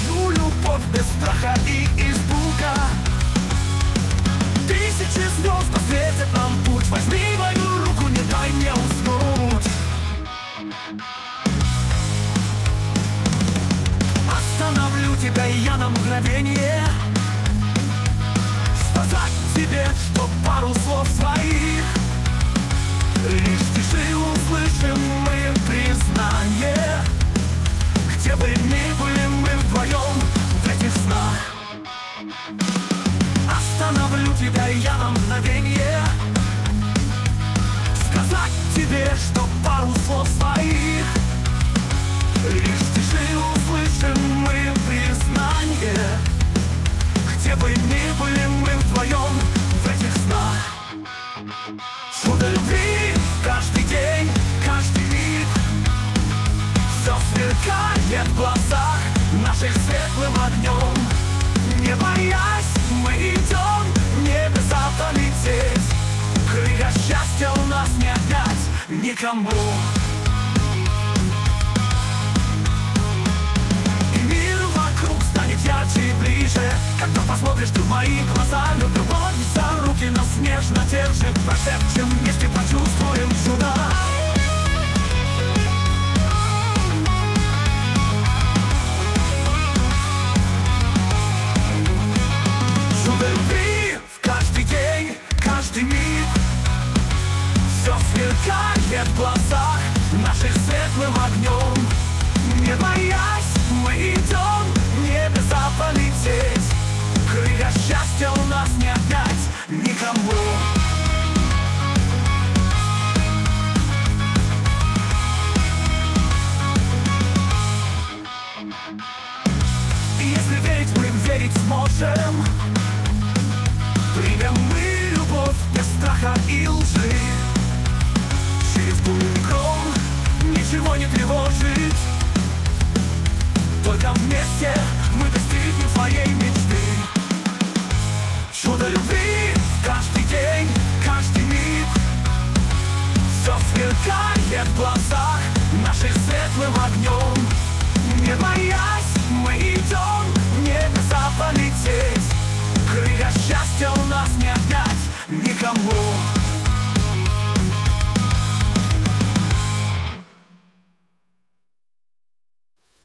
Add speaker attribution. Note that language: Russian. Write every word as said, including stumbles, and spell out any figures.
Speaker 1: твою любовь без страха и испуга. Тысячи звезд посветят нам путь. Возьми мою руку, не дай мне уснуть. Остановлю тебя и я на мгновение, сказать тебе, что пару слов своих. Лишь тиши услышим мы признание. Где бы ни были мы вдвоем в этих снах. Остановлю тебя и я на мгновение, сказать тебе, что пару слов своих. Лишь тиши услышим мы признание. Где бы ни были мы вдвоем в этих снах. Чудо любви каждый день, каждый миг. Все сверкает в глазах наших светлым огнем. Не боясь, мы идем небеса полететь. Крылья счастья у нас не отнять никому. И мир вокруг станет ярче и ближе, когда посмотришь ты в мои глаза. Любовь за руки нас нежно держит. Прошепчем вместе, почувствуем чудо. Чудо любви в каждый день, каждый миг. Все сверкает в глазах наших светлым огнем. Не боясь, мы идем небеса полететь. Крылья счастья у нас не отнять никому. И если верить, мы верить сможем. Примем мы любовь без страха и лжи. Через бурный гром ничего не тревожит. Только вместе мы достигнем своей мечты. Чудо любви каждый день, каждый миг. Все сверкает в глазах наших светлым огнем.